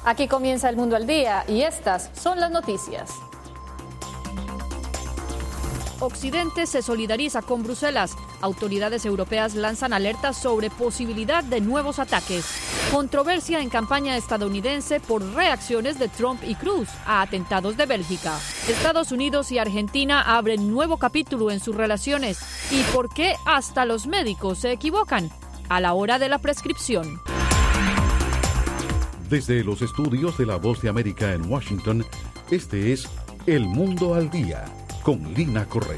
Aquí comienza El Mundo al Día y estas son las noticias. Occidente se solidariza con Bruselas. Autoridades europeas lanzan alertas sobre posibilidad de nuevos ataques. Controversia en campaña estadounidense por reacciones de Trump y Cruz a atentados de Bélgica. Estados Unidos y Argentina abren nuevo capítulo en sus relaciones. ¿Y por qué hasta los médicos se equivocan a la hora de la prescripción? Desde los estudios de La Voz de América en Washington, este es El Mundo al Día, con Lina Correa.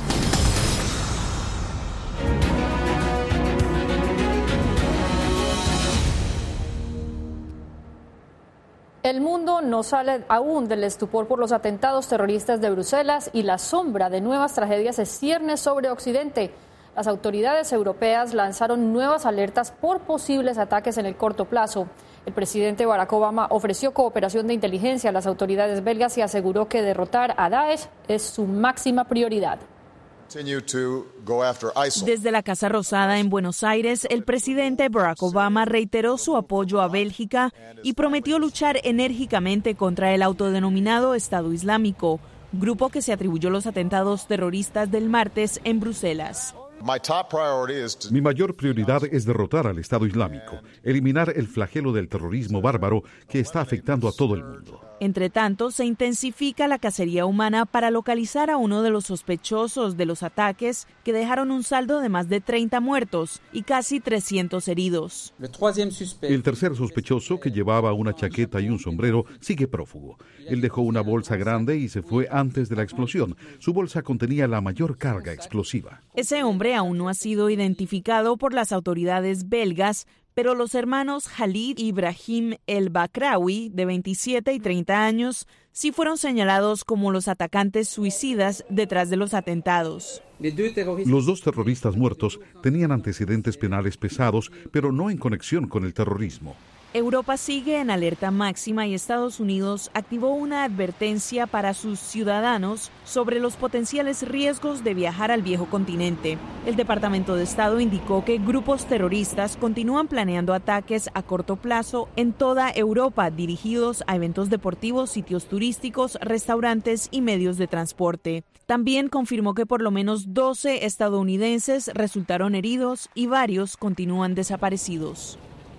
El mundo no sale aún del estupor por los atentados terroristas de Bruselas y la sombra de nuevas tragedias se cierne sobre Occidente. Las autoridades europeas lanzaron nuevas alertas por posibles ataques en el corto plazo. El presidente Barack Obama ofreció cooperación de inteligencia a las autoridades belgas y aseguró que derrotar a Daesh es su máxima prioridad. Desde la Casa Rosada en Buenos Aires, el presidente Barack Obama reiteró su apoyo a Bélgica y prometió luchar enérgicamente contra el autodenominado Estado Islámico, grupo que se atribuyó los atentados terroristas del martes en Bruselas. Mi mayor prioridad es derrotar al Estado Islámico, eliminar el flagelo del terrorismo bárbaro que está afectando a todo el mundo. Entre tanto, se intensifica la cacería humana para localizar a uno de los sospechosos de los ataques que dejaron un saldo de más de 30 muertos y casi 300 heridos. El tercer sospechoso, que llevaba una chaqueta y un sombrero, sigue prófugo. Él dejó una bolsa grande y se fue antes de la explosión. Su bolsa contenía la mayor carga explosiva. Ese hombre aún no ha sido identificado por las autoridades belgas, pero los hermanos Khalid y Ibrahim El Bakraoui, de 27 y 30 años, sí fueron señalados como los atacantes suicidas detrás de los atentados. Los dos terroristas muertos tenían antecedentes penales pesados, pero no en conexión con el terrorismo. Europa sigue en alerta máxima y Estados Unidos activó una advertencia para sus ciudadanos sobre los potenciales riesgos de viajar al viejo continente. El Departamento de Estado indicó que grupos terroristas continúan planeando ataques a corto plazo en toda Europa dirigidos a eventos deportivos, sitios turísticos, restaurantes y medios de transporte. También confirmó que por lo menos 12 estadounidenses resultaron heridos y varios continúan desaparecidos.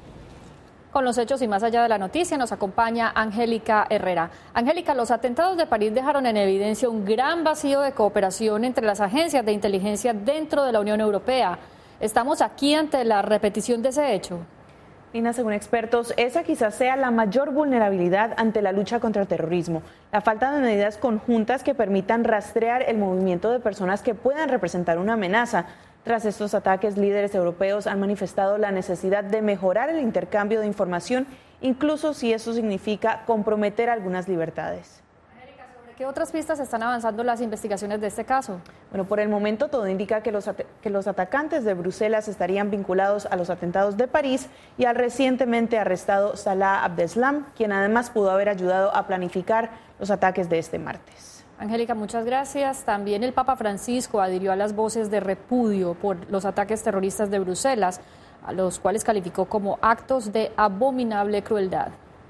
Con los hechos y más allá de la noticia nos acompaña Angélica Herrera. Angélica, los atentados de París dejaron en evidencia un gran vacío de cooperación entre las agencias de inteligencia dentro de la Unión Europea. ¿Estamos aquí ante la repetición de ese hecho? Lina, según expertos, esa quizás sea la mayor vulnerabilidad ante la lucha contra el terrorismo. La falta de medidas conjuntas que permitan rastrear el movimiento de personas que puedan representar una amenaza. Tras estos ataques, líderes europeos han manifestado la necesidad de mejorar el intercambio de información, incluso si eso significa comprometer algunas libertades. Angélica, ¿sobre qué otras pistas están avanzando las investigaciones de este caso? Bueno, por el momento todo indica que los atacantes de Bruselas estarían vinculados a los atentados de París y al recientemente arrestado Salah Abdeslam, quien además pudo haber ayudado a planificar los ataques de este martes. Angélica, muchas gracias. También el Papa Francisco adhirió a las voces de repudio por los ataques terroristas de Bruselas, a los cuales calificó como actos de abominable crueldad.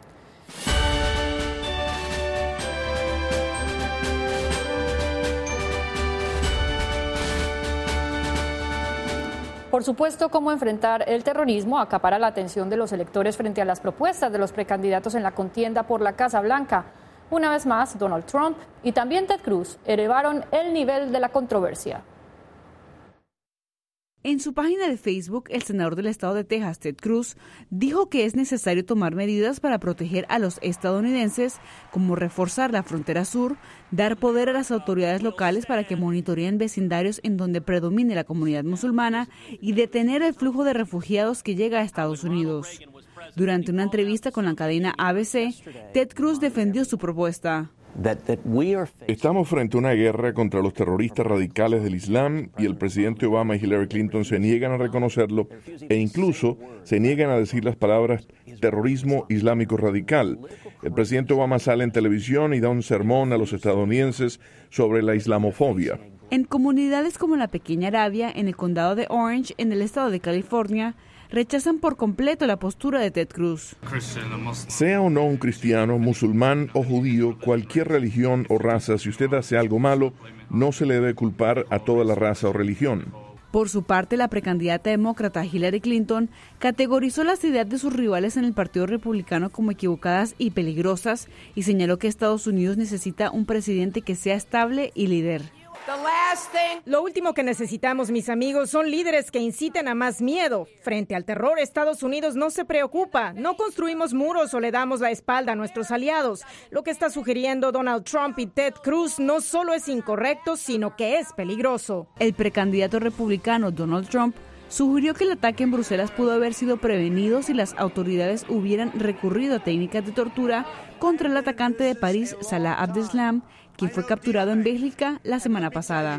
Por supuesto, cómo enfrentar el terrorismo acapara la atención de los electores frente a las propuestas de los precandidatos en la contienda por la Casa Blanca. Una vez más, Donald Trump y también Ted Cruz elevaron el nivel de la controversia. En su página de Facebook, el senador del estado de Texas, Ted Cruz, dijo que es necesario tomar medidas para proteger a los estadounidenses, como reforzar la frontera sur, dar poder a las autoridades locales para que monitoreen vecindarios en donde predomine la comunidad musulmana y detener el flujo de refugiados que llega a Estados Unidos. Durante una entrevista con la cadena ABC, Ted Cruz defendió su propuesta. Estamos frente a una guerra contra los terroristas radicales del Islam y el presidente Obama y Hillary Clinton se niegan a reconocerlo e incluso se niegan a decir las palabras terrorismo islámico radical. El presidente Obama sale en televisión y da un sermón a los estadounidenses sobre la islamofobia. En comunidades como la Pequeña Arabia, en el condado de Orange, en el estado de California, rechazan por completo la postura de Ted Cruz. Sea o no un cristiano, musulmán o judío, cualquier religión o raza, si usted hace algo malo, no se le debe culpar a toda la raza o religión. Por su parte, la precandidata demócrata Hillary Clinton categorizó las ideas de sus rivales en el Partido Republicano como equivocadas y peligrosas y señaló que Estados Unidos necesita un presidente que sea estable y líder. Lo último que necesitamos, mis amigos, son líderes que inciten a más miedo. Frente al terror, Estados Unidos no se preocupa. No construimos muros o le damos la espalda a nuestros aliados. Lo que está sugiriendo Donald Trump y Ted Cruz no solo es incorrecto, sino que es peligroso. El precandidato republicano Donald Trump sugirió que el ataque en Bruselas pudo haber sido prevenido si las autoridades hubieran recurrido a técnicas de tortura contra el atacante de París, Salah Abdeslam, quien fue capturado en Bélgica la semana pasada.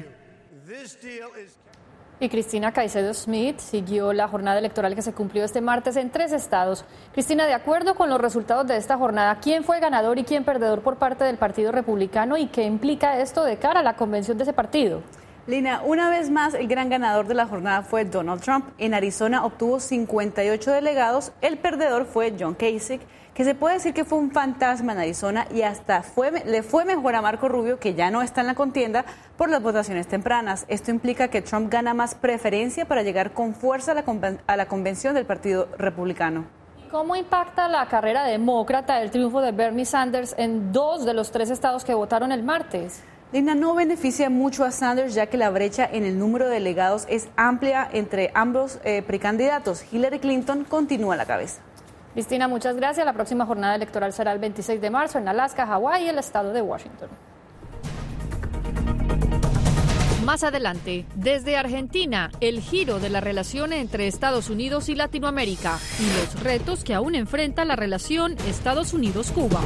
Y Cristina Caicedo Smith siguió la jornada electoral que se cumplió este martes en 3 estados. Cristina, de acuerdo con los resultados de esta jornada, ¿quién fue ganador y quién perdedor por parte del Partido Republicano y qué implica esto de cara a la convención de ese partido? Lina, una vez más, el gran ganador de la jornada fue Donald Trump. En Arizona obtuvo 58 delegados. El perdedor fue John Kasich, que se puede decir que fue un fantasma en Arizona y hasta le fue mejor a Marco Rubio, que ya no está en la contienda por las votaciones tempranas. Esto implica que Trump gana más preferencia para llegar con fuerza a la convención del Partido Republicano. ¿Cómo impacta la carrera demócrata el triunfo de Bernie Sanders en 2 de los 3 estados que votaron el martes? Lina, no beneficia mucho a Sanders, ya que la brecha en el número de delegados es amplia entre ambos precandidatos. Hillary Clinton continúa a la cabeza. Cristina, muchas gracias. La próxima jornada electoral será el 26 de marzo en Alaska, Hawái y el estado de Washington. Más adelante, desde Argentina, el giro de la relación entre Estados Unidos y Latinoamérica y los retos que aún enfrenta la relación Estados Unidos-Cuba.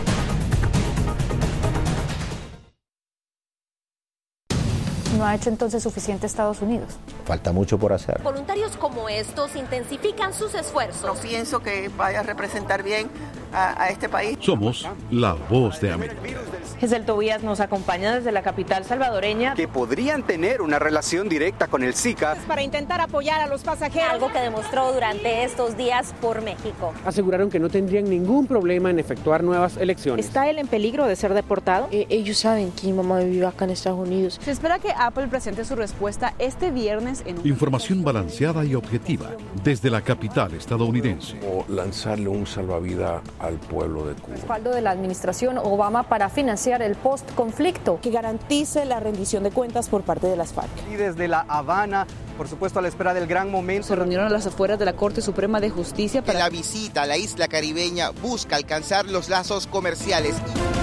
¿No ha hecho entonces suficiente Estados Unidos? Falta mucho por hacer. Voluntarios como estos intensifican sus esfuerzos. No pienso que vaya a representar bien a este país. Somos la voz de América. Giselle Tobías nos acompaña desde la capital salvadoreña. Que podrían tener una relación directa con el SICA. Para intentar apoyar a los pasajeros. Algo que demostró durante estos días por México. Aseguraron que no tendrían ningún problema en efectuar nuevas elecciones. ¿Está él en peligro de ser deportado? Ellos saben que mi mamá vive acá en Estados Unidos. Se espera que Apple presente su respuesta este viernes en Información balanceada y objetiva desde la capital estadounidense. O lanzarle un salvavidas al pueblo de Cuba. Respaldo de la administración Obama para financiar el post-conflicto. Que garantice la rendición de cuentas por parte de las FARC. Y desde La Habana, por supuesto a la espera del gran momento. Se reunieron a las afueras de la Corte Suprema de Justicia para... La visita a la isla caribeña busca alcanzar los lazos comerciales.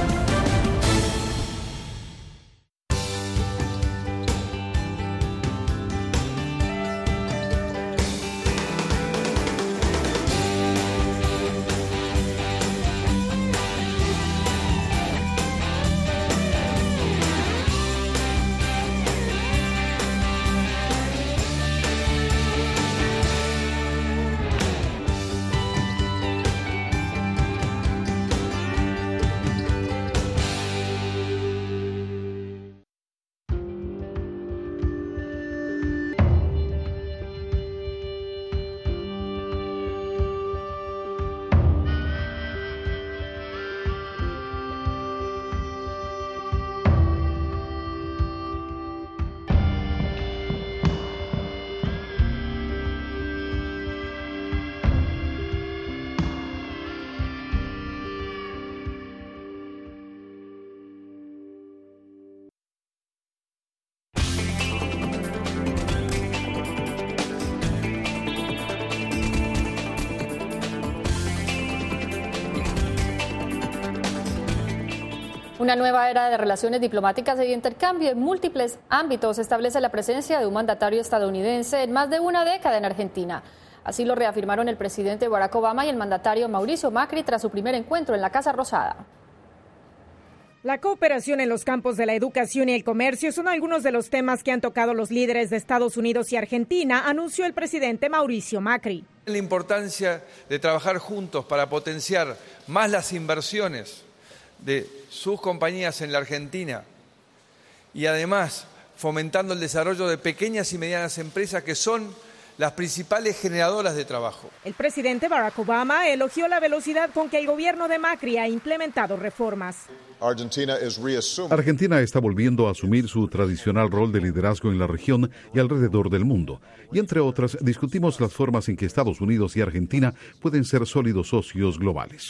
Una nueva era de relaciones diplomáticas y de intercambio en múltiples ámbitos establece la presencia de un mandatario estadounidense en más de una década en Argentina. Así lo reafirmaron el presidente Barack Obama y el mandatario Mauricio Macri tras su primer encuentro en la Casa Rosada. La cooperación en los campos de la educación y el comercio son algunos de los temas que han tocado los líderes de Estados Unidos y Argentina, anunció el presidente Mauricio Macri. La importancia de trabajar juntos para potenciar más las inversiones de sus compañías en la Argentina y además fomentando el desarrollo de pequeñas y medianas empresas que son las principales generadoras de trabajo. El presidente Barack Obama elogió la velocidad con que el gobierno de Macri ha implementado reformas. Argentina está volviendo a asumir su tradicional rol de liderazgo en la región y alrededor del mundo. Y entre otras, discutimos las formas en que Estados Unidos y Argentina pueden ser sólidos socios globales.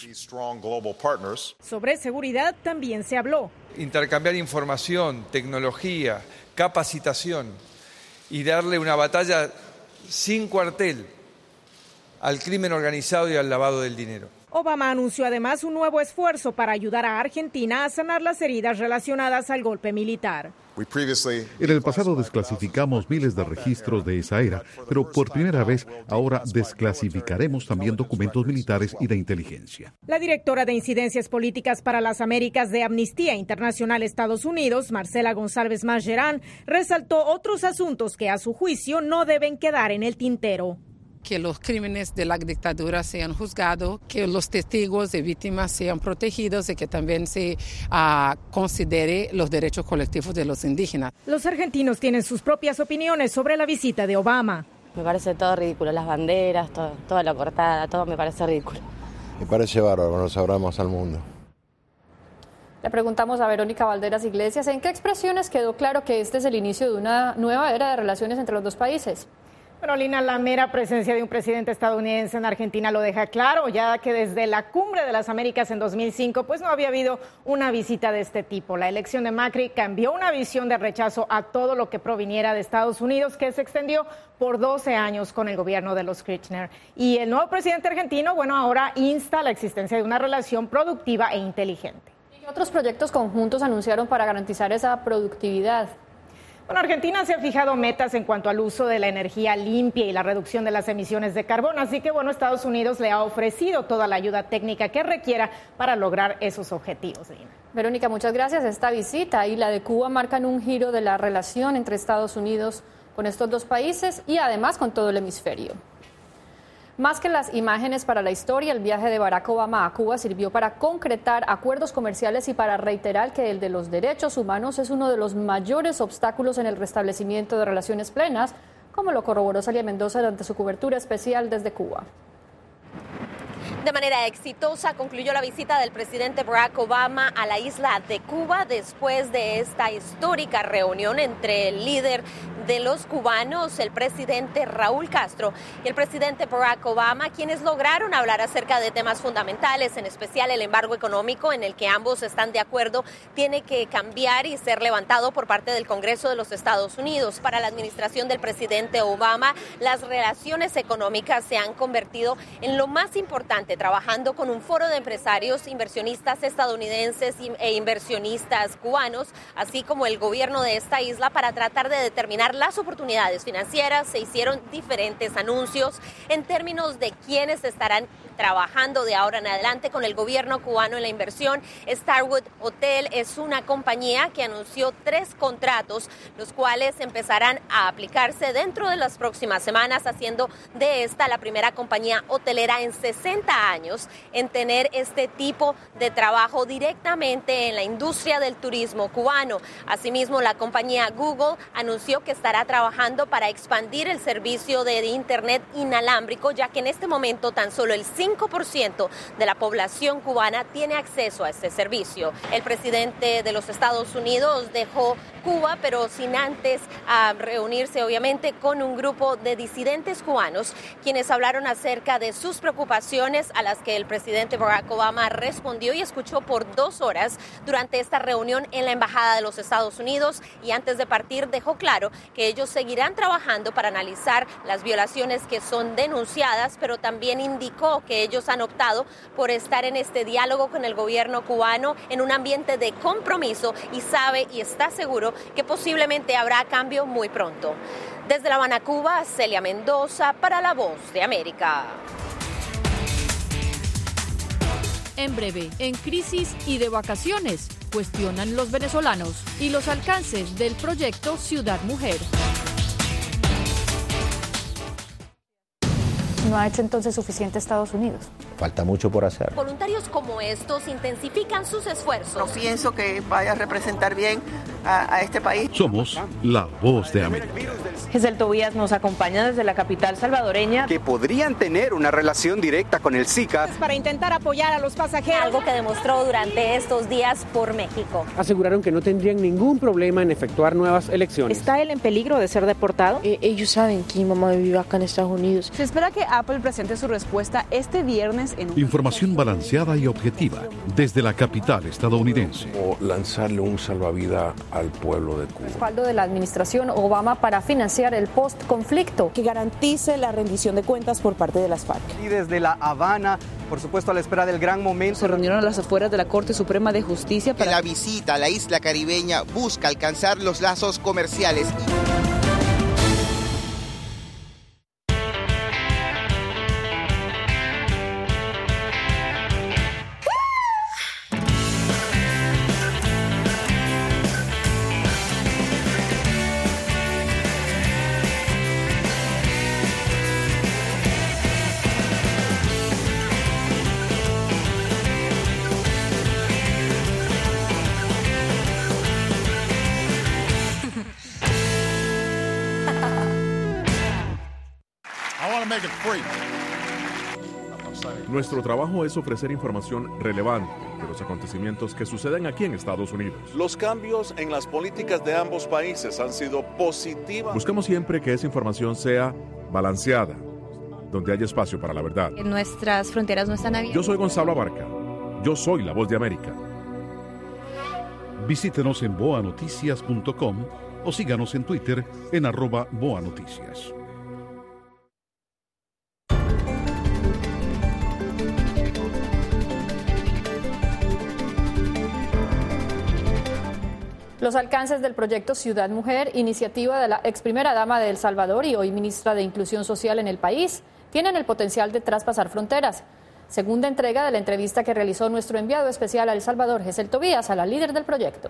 Sobre seguridad también se habló. Intercambiar información, tecnología, capacitación y darle una batalla sin cuartel al crimen organizado y al lavado del dinero. Obama anunció además un nuevo esfuerzo para ayudar a Argentina a sanar las heridas relacionadas al golpe militar. En el pasado desclasificamos miles de registros de esa era, pero por primera vez ahora desclasificaremos también documentos militares y de inteligencia. La directora de Incidencias Políticas para las Américas de Amnistía Internacional Estados Unidos, Marcela González Mascherán, resaltó otros asuntos que a su juicio no deben quedar en el tintero. Que los crímenes de la dictadura sean juzgados, que los testigos de víctimas sean protegidos y que también se considere los derechos colectivos de los indígenas. Los argentinos tienen sus propias opiniones sobre la visita de Obama. Me parece todo ridículo, las banderas, toda la cortada, todo me parece ridículo. Me parece bárbaro, nos abramos al mundo. Le preguntamos a Verónica Valderas Iglesias en qué expresiones quedó claro que este es el inicio de una nueva era de relaciones entre los dos países. Bueno, Lina, la mera presencia de un presidente estadounidense en Argentina lo deja claro, ya que desde la Cumbre de las Américas en 2005, pues no había habido una visita de este tipo. La elección de Macri cambió una visión de rechazo a todo lo que proviniera de Estados Unidos, que se extendió por 12 años con el gobierno de los Kirchner. Y el nuevo presidente argentino, bueno, ahora insta la existencia de una relación productiva e inteligente. ¿Qué otros proyectos conjuntos anunciaron para garantizar esa productividad? Bueno, Argentina se ha fijado metas en cuanto al uso de la energía limpia y la reducción de las emisiones de carbono, así que bueno, Estados Unidos le ha ofrecido toda la ayuda técnica que requiera para lograr esos objetivos. Lina. Verónica, muchas gracias. Esta visita y la de Cuba marcan un giro de la relación entre Estados Unidos con estos dos países y además con todo el hemisferio. Más que las imágenes para la historia, el viaje de Barack Obama a Cuba sirvió para concretar acuerdos comerciales y para reiterar que el de los derechos humanos es uno de los mayores obstáculos en el restablecimiento de relaciones plenas, como lo corroboró Celia Mendoza durante su cobertura especial desde Cuba. De manera exitosa concluyó la visita del presidente Barack Obama a la isla de Cuba después de esta histórica reunión entre el líder de los cubanos, el presidente Raúl Castro, y el presidente Barack Obama, quienes lograron hablar acerca de temas fundamentales, en especial el embargo económico en el que ambos están de acuerdo, tiene que cambiar y ser levantado por parte del Congreso de los Estados Unidos. Para la administración del presidente Obama, las relaciones económicas se han convertido en lo más importante, trabajando con un foro de empresarios, inversionistas estadounidenses e inversionistas cubanos, así como el gobierno de esta isla, para tratar de determinar las oportunidades financieras. Se hicieron diferentes anuncios en términos de quiénes estarán trabajando de ahora en adelante con el gobierno cubano en la inversión. Starwood Hotel es una compañía que anunció 3 contratos, los cuales empezarán a aplicarse dentro de las próximas semanas, haciendo de esta la primera compañía hotelera en 60 años en tener este tipo de trabajo directamente en la industria del turismo cubano. Asimismo, la compañía Google anunció que estará trabajando para expandir el servicio de Internet inalámbrico, ya que en este momento tan solo el 5% de la población cubana tiene acceso a este servicio. El presidente de los Estados Unidos dejó Cuba, pero sin antes reunirse obviamente con un grupo de disidentes cubanos, quienes hablaron acerca de sus preocupaciones, a las que el presidente Barack Obama respondió y escuchó por 2 horas durante esta reunión en la Embajada de los Estados Unidos, y antes de partir dejó claro que ellos seguirán trabajando para analizar las violaciones que son denunciadas, pero también indicó que ellos han optado por estar en este diálogo con el gobierno cubano en un ambiente de compromiso, y sabe y está seguro que posiblemente habrá cambio muy pronto. Desde La Habana, Cuba, Celia Mendoza para La Voz de América. En breve, en crisis y de vacaciones, cuestionan los venezolanos y los alcances del proyecto Ciudad Mujer. ¿No ha hecho entonces suficiente Estados Unidos? Falta mucho por hacer. Voluntarios como estos intensifican sus esfuerzos. No pienso que vaya a representar bien a este país. Somos la voz de América. Gesell Tobías nos acompaña desde la capital salvadoreña. Que podrían tener una relación directa con el Zika. Para intentar apoyar a los pasajeros. Algo que demostró durante estos días por México. Aseguraron que no tendrían ningún problema en efectuar nuevas elecciones. ¿Está él en peligro de ser deportado? Ellos saben que mi mamá vive acá en Estados Unidos. Se espera que Apple presente su respuesta este viernes en un... Información balanceada y objetiva desde la capital estadounidense. O lanzarle un salvavidas al pueblo de Cuba. Respaldo de la administración Obama para financiar el post-conflicto. Que garantice la rendición de cuentas por parte de las FARC. Y desde La Habana, por supuesto a la espera del gran momento. Se reunieron a las afueras de la Corte Suprema de Justicia para... La visita a la isla caribeña busca alcanzar los lazos comerciales. Nuestro trabajo es ofrecer información relevante de los acontecimientos que suceden aquí en Estados Unidos. Los cambios en las políticas de ambos países han sido positivas. Buscamos siempre que esa información sea balanceada, donde haya espacio para la verdad. Nuestras fronteras no están abiertas. Yo soy Gonzalo Abarca. Yo soy la voz de América. Visítenos en boanoticias.com o síganos en Twitter en @boanoticias. Los alcances del proyecto Ciudad Mujer, iniciativa de la ex primera dama de El Salvador y hoy ministra de Inclusión Social en el país, tienen el potencial de traspasar fronteras. Segunda entrega de la entrevista que realizó nuestro enviado especial a El Salvador, Gesell Tobías, a la líder del proyecto.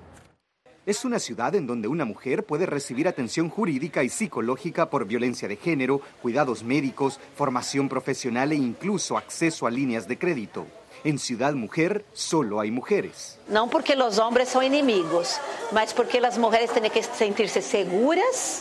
Es una ciudad en donde una mujer puede recibir atención jurídica y psicológica por violencia de género, cuidados médicos, formación profesional e incluso acceso a líneas de crédito. En Ciudad Mujer solo hay mujeres. Não porque os homens são inimigos, mas porque as mulheres têm que sentir-se seguras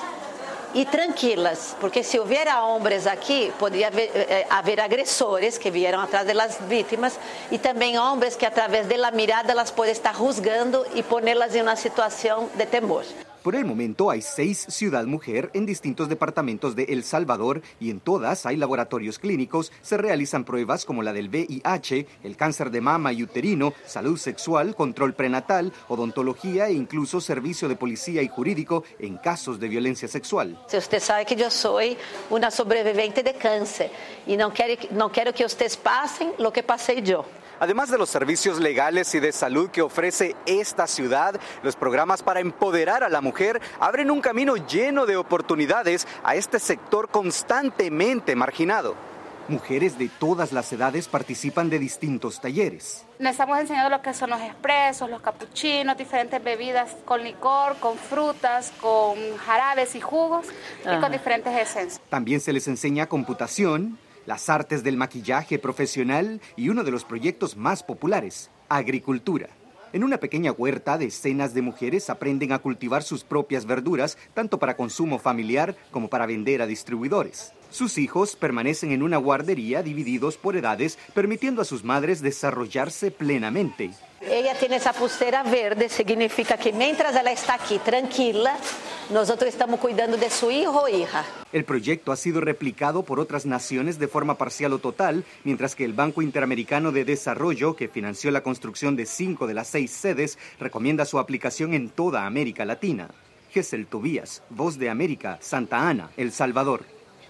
e tranquilas. Porque se houver homens aqui, poderia haver agressores que vieram atrás das vítimas e também homens que, através da mirada, elas podem estar juzgando e pô-las em uma situação de temor. Por el momento hay 6 Ciudad Mujer en distintos departamentos de El Salvador y en todas hay laboratorios clínicos, se realizan pruebas como la del VIH, el cáncer de mama y uterino, salud sexual, control prenatal, odontología e incluso servicio de policía y jurídico en casos de violencia sexual. Si usted sabe que yo soy una sobreviviente de cáncer y no quiero que ustedes pasen lo que pasé yo. Además de los servicios legales y de salud que ofrece esta ciudad, los programas para empoderar a la mujer abren un camino lleno de oportunidades a este sector constantemente marginado. Mujeres de todas las edades participan de distintos talleres. Les estamos enseñando lo que son los expresos, los capuchinos, diferentes bebidas con licor, con frutas, con jarabes y jugos y con diferentes esencias. También se les enseña computación, las artes del maquillaje profesional y uno de los proyectos más populares, agricultura. En una pequeña huerta, decenas de mujeres aprenden a cultivar sus propias verduras, tanto para consumo familiar como para vender a distribuidores. Sus hijos permanecen en una guardería divididos por edades, permitiendo a sus madres desarrollarse plenamente. Ella tiene esa pulsera verde, significa que mientras ella está aquí tranquila, nosotros estamos cuidando de su hijo o hija. El proyecto ha sido replicado por otras naciones de forma parcial o total, mientras que el Banco Interamericano de Desarrollo, que financió la construcción de 5 de las 6 sedes, recomienda su aplicación en toda América Latina. Gesell Tobías, Voz de América, Santa Ana, El Salvador.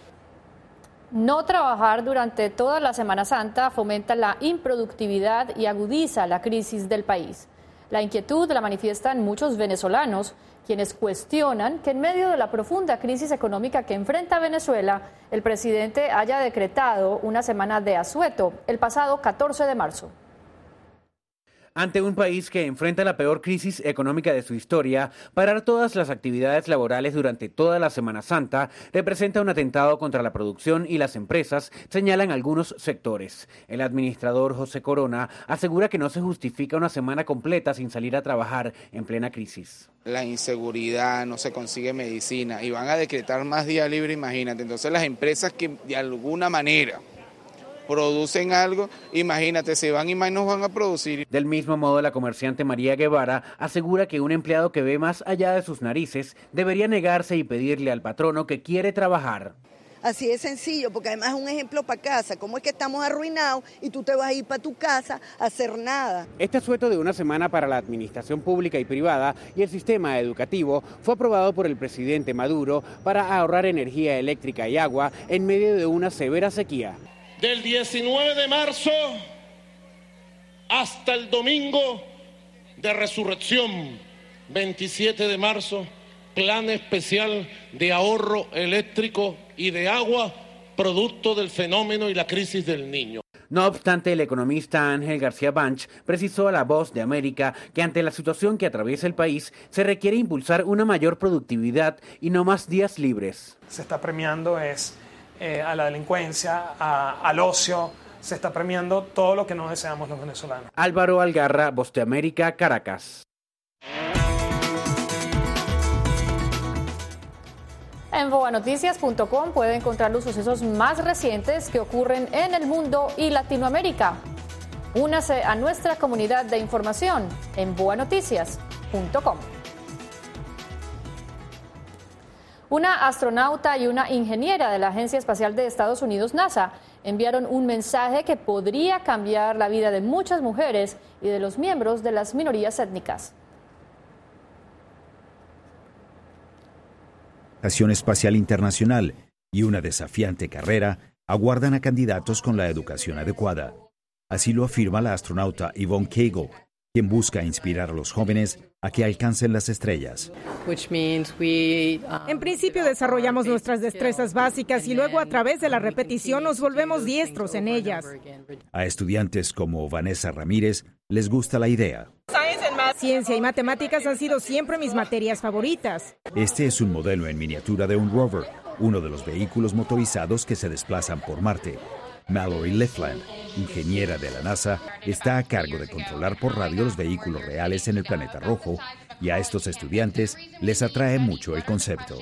No trabajar durante toda la Semana Santa fomenta la improductividad y agudiza la crisis del país. La inquietud la manifiestan muchos venezolanos, quienes cuestionan que en medio de la profunda crisis económica que enfrenta Venezuela, el presidente haya decretado una semana de asueto el pasado 14 de marzo. Ante un país que enfrenta la peor crisis económica de su historia, parar todas las actividades laborales durante toda la Semana Santa representa un atentado contra la producción y las empresas, señalan algunos sectores. El administrador José Corona asegura que no se justifica una semana completa sin salir a trabajar en plena crisis. La inseguridad, no se consigue medicina y van a decretar más días libres, imagínate. Entonces las empresas que de alguna manera producen algo, imagínate, se van y más nos van a producir. Del mismo modo, la comerciante María Guevara asegura que un empleado que ve más allá de sus narices debería negarse y pedirle al patrono que quiere trabajar. Así es sencillo, porque además es un ejemplo para casa. ¿Cómo es que estamos arruinados y tú te vas a ir para tu casa a hacer nada? Este asueto de una semana para la administración pública y privada y el sistema educativo fue aprobado por el presidente Maduro para ahorrar energía eléctrica y agua en medio de una severa sequía. Del 19 de marzo hasta el domingo de resurrección, 27 de marzo, plan especial de ahorro eléctrico y de agua, producto del fenómeno y la crisis del Niño. No obstante, el economista Ángel García Banch precisó a La Voz de América que ante la situación que atraviesa el país se requiere impulsar una mayor productividad y no más días libres. Se está premiando a la delincuencia, al ocio, se está premiando todo lo que no deseamos los venezolanos. Álvaro Algarra, Voz de América, Caracas. En boanoticias.com puede encontrar los sucesos más recientes que ocurren en el mundo y Latinoamérica. Únase a nuestra comunidad de información en boanoticias.com. Una astronauta y una ingeniera de la Agencia Espacial de Estados Unidos, NASA, enviaron un mensaje que podría cambiar la vida de muchas mujeres y de los miembros de las minorías étnicas. La Estación Espacial Internacional y una desafiante carrera aguardan a candidatos con la educación adecuada. Así lo afirma la astronauta Yvonne Cagle, quien busca inspirar a los jóvenes a que alcancen las estrellas. En principio desarrollamos nuestras destrezas básicas y luego a través de la repetición nos volvemos diestros en ellas. A estudiantes como Vanessa Ramírez les gusta la idea. Ciencia y matemáticas han sido siempre mis materias favoritas. Este es un modelo en miniatura de un rover, uno de los vehículos motorizados que se desplazan por Marte. Mallory Lifland, ingeniera de la NASA, está a cargo de controlar por radio los vehículos reales en el planeta rojo, y a estos estudiantes les atrae mucho el concepto.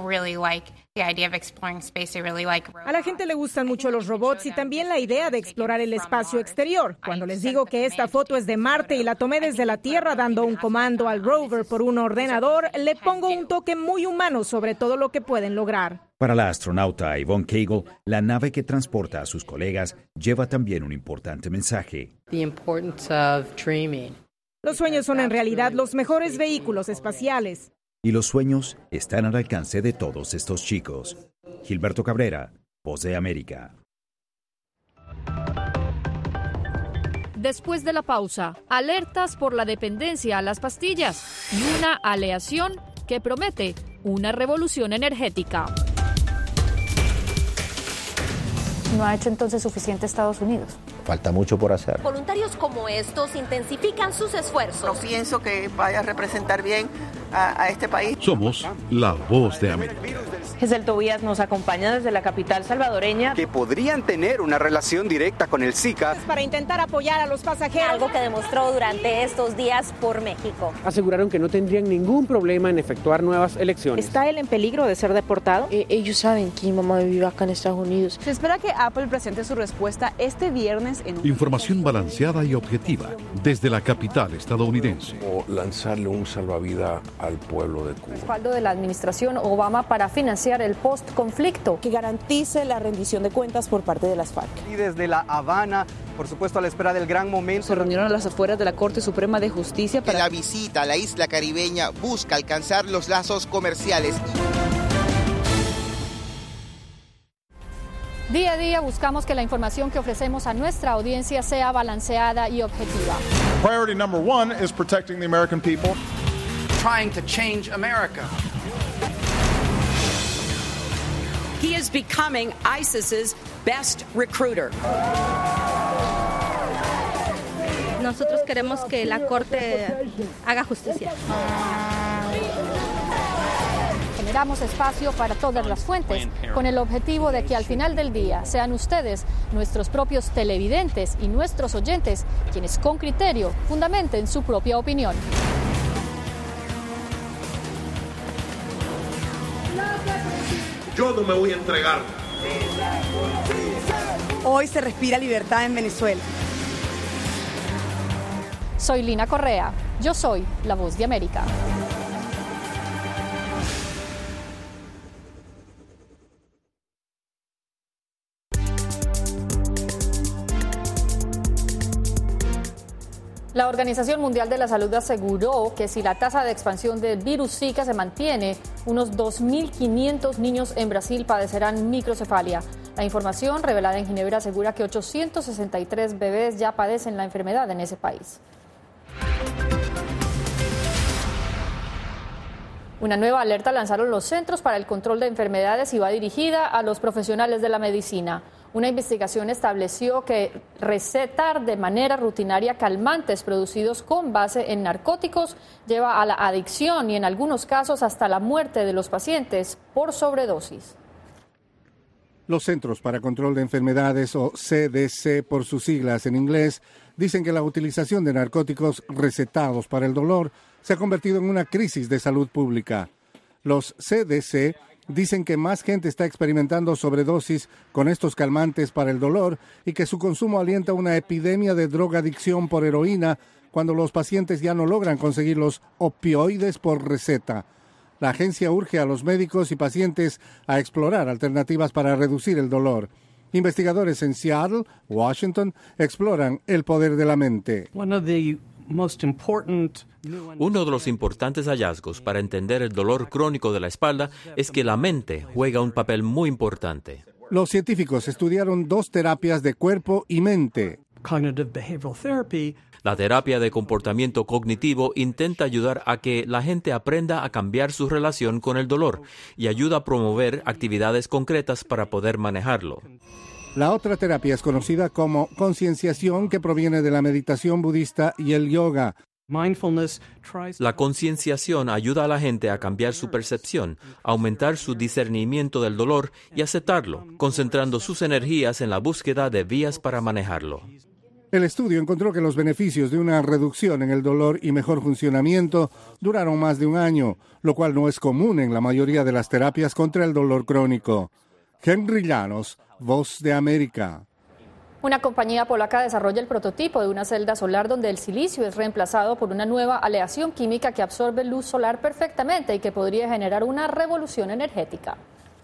A la gente le gustan mucho los robots y también la idea de explorar el espacio exterior. Cuando les digo que esta foto es de Marte y la tomé desde la Tierra dando un comando al rover por un ordenador, le pongo un toque muy humano sobre todo lo que pueden lograr. Para la astronauta Yvonne Cagle, la nave que transporta a sus colegas lleva también un importante mensaje. Los sueños son en realidad los mejores vehículos espaciales. Y los sueños están al alcance de todos estos chicos. Gilberto Cabrera, Voz de América. Después de la pausa, alertas por la dependencia a las pastillas y una aleación que promete una revolución energética. ¿No ha hecho entonces suficiente Estados Unidos? Falta mucho por hacer. Voluntarios como estos intensifican sus esfuerzos. No pienso que vaya a representar bien a este país. Somos la Voz de América. Giselle Tobías nos acompaña desde la capital salvadoreña. Que podrían tener una relación directa con el Zika. Para intentar apoyar a los pasajeros. Algo que demostró durante estos días por México. Aseguraron que no tendrían ningún problema en efectuar nuevas elecciones. ¿Está él en peligro de ser deportado? Ellos saben que mi mamá vive acá en Estados Unidos. Se espera que Apple presente su respuesta este viernes en un... Información balanceada y objetiva desde la capital estadounidense. O lanzarle un salvavidas al pueblo de Cuba. Respaldo de la administración Obama para financiar el post-conflicto. Que garantice la rendición de cuentas por parte de las FARC. Y desde La Habana, por supuesto a la espera del gran momento. Se reunieron a las afueras de la Corte Suprema de Justicia para... La visita a la isla caribeña busca alcanzar los lazos comerciales. Día a día buscamos que la información que ofrecemos a nuestra audiencia sea balanceada y objetiva. Priority number one is protecting the American people. Trying to change America. He is becoming ISIS's best recruiter. nosotros queremos que la Corte haga justicia. Generamos espacio para todas las fuentes, con el objetivo de que al final del día sean ustedes, nuestros propios televidentes y nuestros oyentes, quienes con criterio fundamenten su propia opinión. Yo no me voy a entregar. Hoy se respira libertad en Venezuela. Soy Lina Correa. Yo soy La Voz de América. La Organización Mundial de la Salud aseguró que si la tasa de expansión del virus Zika se mantiene, unos 2.500 niños en Brasil padecerán microcefalia. La información revelada en Ginebra asegura que 863 bebés ya padecen la enfermedad en ese país. Una nueva alerta lanzaron los Centros para el Control de Enfermedades y va dirigida a los profesionales de la medicina. Una investigación estableció que recetar de manera rutinaria calmantes producidos con base en narcóticos lleva a la adicción y en algunos casos hasta la muerte de los pacientes por sobredosis. Los Centros para Control de Enfermedades, o CDC por sus siglas en inglés, dicen que la utilización de narcóticos recetados para el dolor se ha convertido en una crisis de salud pública. Los CDC dicen que más gente está experimentando sobredosis con estos calmantes para el dolor y que su consumo alienta una epidemia de drogadicción por heroína cuando los pacientes ya no logran conseguir los opioides por receta. La agencia urge a los médicos y pacientes a explorar alternativas para reducir el dolor. Investigadores en Seattle, Washington, exploran el poder de la mente. Uno de los importantes hallazgos para entender el dolor crónico de la espalda es que la mente juega un papel muy importante. Los científicos estudiaron 2 terapias de cuerpo y mente. La terapia de comportamiento cognitivo intenta ayudar a que la gente aprenda a cambiar su relación con el dolor y ayuda a promover actividades concretas para poder manejarlo. La otra terapia es conocida como concienciación, que proviene de la meditación budista y el yoga. La concienciación ayuda a la gente a cambiar su percepción, aumentar su discernimiento del dolor y aceptarlo, concentrando sus energías en la búsqueda de vías para manejarlo. El estudio encontró que los beneficios de una reducción en el dolor y mejor funcionamiento duraron más de un año, lo cual no es común en la mayoría de las terapias contra el dolor crónico. Henry Llanos, Voz de América. Una compañía polaca desarrolla el prototipo de una celda solar donde el silicio es reemplazado por una nueva aleación química que absorbe luz solar perfectamente y que podría generar una revolución energética.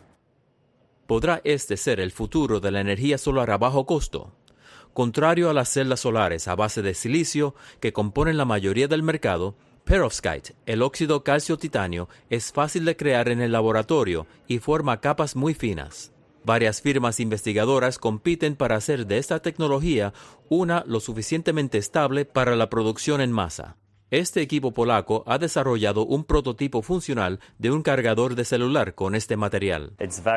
¿Podrá este ser el futuro de la energía solar a bajo costo? Contrario a las celdas solares a base de silicio que componen la mayoría del mercado, perovskite, el óxido calcio-titanio, es fácil de crear en el laboratorio y forma capas muy finas. Varias firmas investigadoras compiten para hacer de esta tecnología una lo suficientemente estable para la producción en masa. Este equipo polaco ha desarrollado un prototipo funcional de un cargador de celular con este material.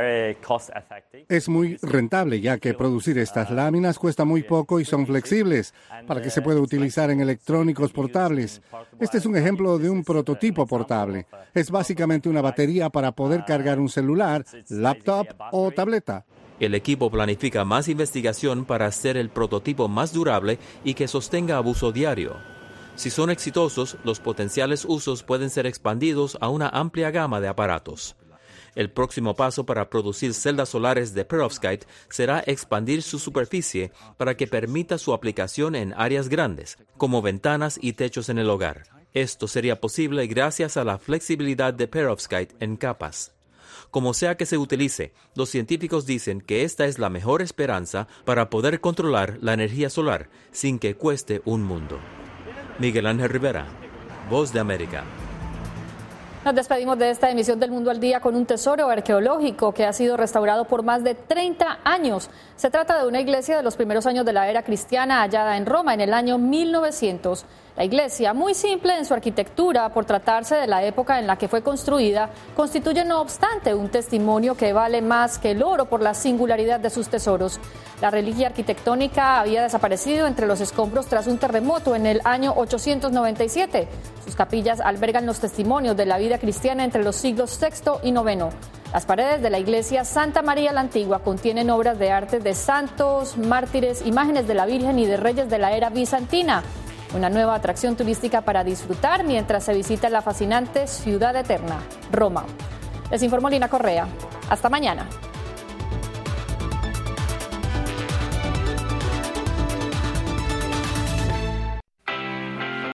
Es muy rentable, ya que producir estas láminas cuesta muy poco y son flexibles para que se pueda utilizar en electrónicos portables. Este es un ejemplo de un prototipo portable. Es básicamente una batería para poder cargar un celular, laptop o tableta. El equipo planifica más investigación para hacer el prototipo más durable y que sostenga uso diario. Si son exitosos, los potenciales usos pueden ser expandidos a una amplia gama de aparatos. El próximo paso para producir celdas solares de perovskite será expandir su superficie para que permita su aplicación en áreas grandes, como ventanas y techos en el hogar. Esto sería posible gracias a la flexibilidad de perovskite en capas. Como sea que se utilice, los científicos dicen que esta es la mejor esperanza para poder controlar la energía solar sin que cueste un mundo. Miguel Ángel Rivera, Voz de América. Nos despedimos de esta emisión del Mundo al Día con un tesoro arqueológico que ha sido restaurado por más de 30 años. Se trata de una iglesia de los primeros años de la era cristiana hallada en Roma en el año 1900. La iglesia, muy simple en su arquitectura por tratarse de la época en la que fue construida, constituye no obstante un testimonio que vale más que el oro por la singularidad de sus tesoros. La reliquia arquitectónica había desaparecido entre los escombros tras un terremoto en el año 897. Sus capillas albergan los testimonios de la vida cristiana entre los siglos VI y IX. Las paredes de la iglesia Santa María la Antigua contienen obras de arte de santos, mártires, imágenes de la Virgen y de reyes de la era bizantina. Una nueva atracción turística para disfrutar mientras se visita la fascinante Ciudad Eterna, Roma. Les informó Lina Correa. Hasta mañana.